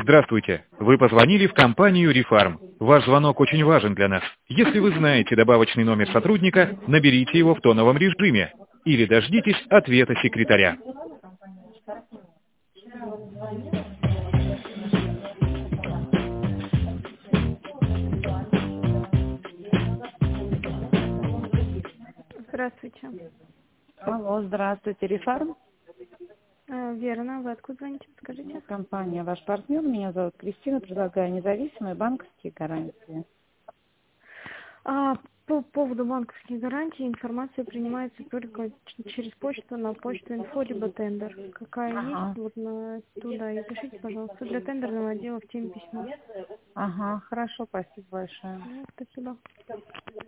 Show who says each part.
Speaker 1: Здравствуйте. Вы позвонили в компанию «Рефарм». Ваш звонок очень важен для нас. Если вы знаете добавочный номер сотрудника, наберите его в тоновом режиме или дождитесь ответа секретаря.
Speaker 2: Здравствуйте.
Speaker 3: Алло, здравствуйте, Рефарм.
Speaker 2: Верно, вы откуда звоните, подскажите?
Speaker 3: Компания «Ваш партнер». Меня зовут Кристина. Предлагаю независимые банковские гарантии.
Speaker 2: По поводу банковских гарантий информация принимается только через почту на почту инфо либо тендер. Какая есть, вот на туда и пишите, пожалуйста. Для тендерного отдела в теме письма.
Speaker 3: Ага, хорошо, спасибо большое.
Speaker 2: Спасибо.